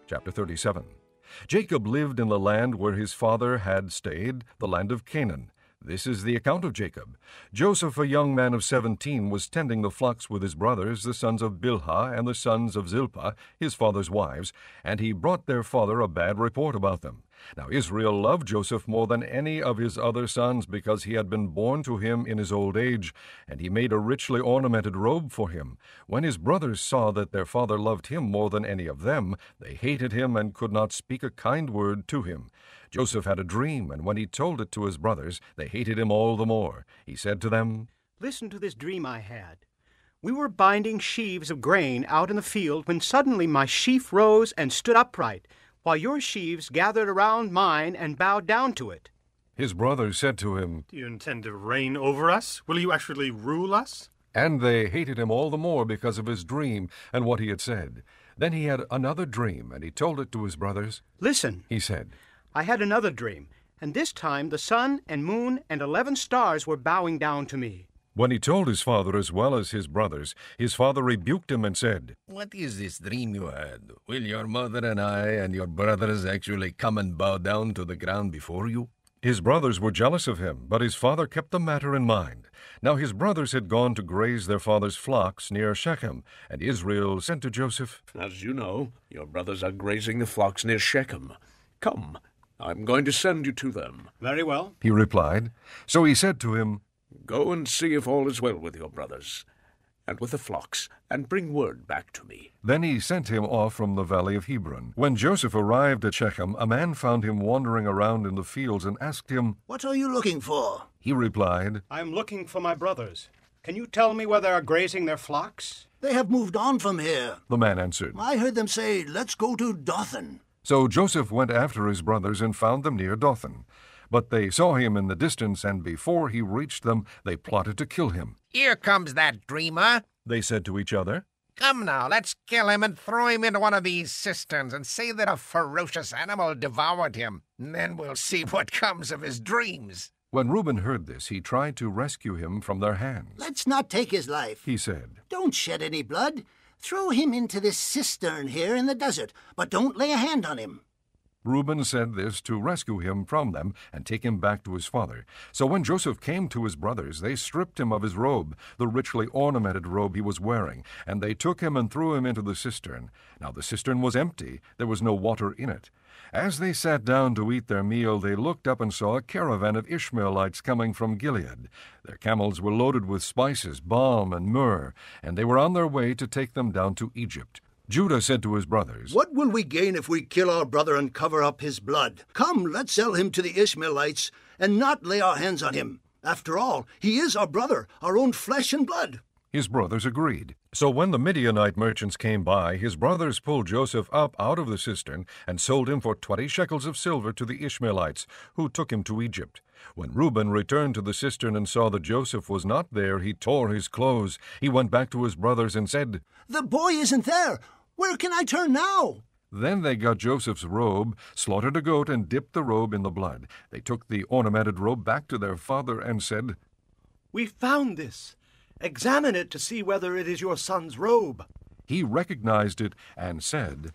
Chapter 37. Jacob lived in the land where his father had stayed, the land of Canaan. This is the account of Jacob. Joseph, a young man of 17, was tending the flocks with his brothers, the sons of Bilhah and the sons of Zilpah, his father's wives, and he brought their father a bad report about them. Now Israel loved Joseph more than any of his other sons, because he had been born to him in his old age, and he made a richly ornamented robe for him. When his brothers saw that their father loved him more than any of them, they hated him and could not speak a kind word to him. Joseph had a dream, and when he told it to his brothers, they hated him all the more. He said to them, "Listen to this dream I had. We were binding sheaves of grain out in the field when suddenly my sheaf rose and stood upright, while your sheaves gathered around mine and bowed down to it." His brothers said to him, "Do you intend to reign over us? Will you actually rule us?" And they hated him all the more because of his dream and what he had said. Then he had another dream, and he told it to his brothers. "Listen," he said. "I had another dream, and this time the sun and moon and 11 stars were bowing down to me." When he told his father as well as his brothers, his father rebuked him and said, "What is this dream you had? Will your mother and I and your brothers actually come and bow down to the ground before you?" His brothers were jealous of him, but his father kept the matter in mind. Now his brothers had gone to graze their father's flocks near Shechem, and Israel said to Joseph, "As you know, your brothers are grazing the flocks near Shechem. Come, I'm going to send you to them." "Very well," he replied. So he said to him, "Go and see if all is well with your brothers and with the flocks, and bring word back to me." Then he sent him off from the valley of Hebron. When Joseph arrived at Shechem, a man found him wandering around in the fields and asked him, "What are you looking for?" He replied, "I am looking for my brothers. Can you tell me where they are grazing their flocks?" "They have moved on from here." The man answered. "I heard them say, 'Let's go to Dothan.'" So Joseph went after his brothers and found them near Dothan. But they saw him in the distance, and before he reached them, they plotted to kill him. "Here comes that dreamer," they said to each other. "Come now, let's kill him and throw him into one of these cisterns and say that a ferocious animal devoured him. And then we'll see what comes of his dreams." When Reuben heard this, he tried to rescue him from their hands. "Let's not take his life," he said. "Don't shed any blood. Throw him into this cistern here in the desert, but don't lay a hand on him." Reuben said this to rescue him from them and take him back to his father. So when Joseph came to his brothers, they stripped him of his robe, the richly ornamented robe he was wearing, and they took him and threw him into the cistern. Now the cistern was empty, there was no water in it. As they sat down to eat their meal, they looked up and saw a caravan of Ishmaelites coming from Gilead. Their camels were loaded with spices, balm, and myrrh, and they were on their way to take them down to Egypt. Judah said to his brothers, "What will we gain if we kill our brother and cover up his blood? Come, let's sell him to the Ishmaelites and not lay our hands on him. After all, he is our brother, our own flesh and blood." His brothers agreed. So when the Midianite merchants came by, his brothers pulled Joseph up out of the cistern and sold him for 20 shekels of silver to the Ishmaelites, who took him to Egypt. When Reuben returned to the cistern and saw that Joseph was not there, he tore his clothes. He went back to his brothers and said, "The boy isn't there. Where can I turn now?" Then they got Joseph's robe, slaughtered a goat, and dipped the robe in the blood. They took the ornamented robe back to their father and said, "We found this. Examine it to see whether it is your son's robe." He recognized it and said,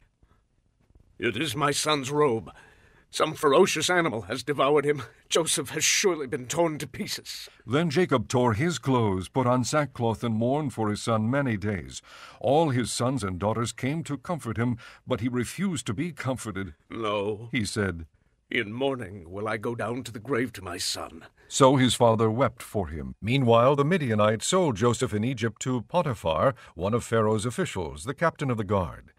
"It is my son's robe. Some ferocious animal has devoured him. Joseph has surely been torn to pieces." Then Jacob tore his clothes, put on sackcloth, and mourned for his son many days. All his sons and daughters came to comfort him, but he refused to be comforted. "No," he said, "in mourning will I go down to the grave to my son." So his father wept for him. Meanwhile, the Midianites sold Joseph in Egypt to Potiphar, one of Pharaoh's officials, the captain of the guard.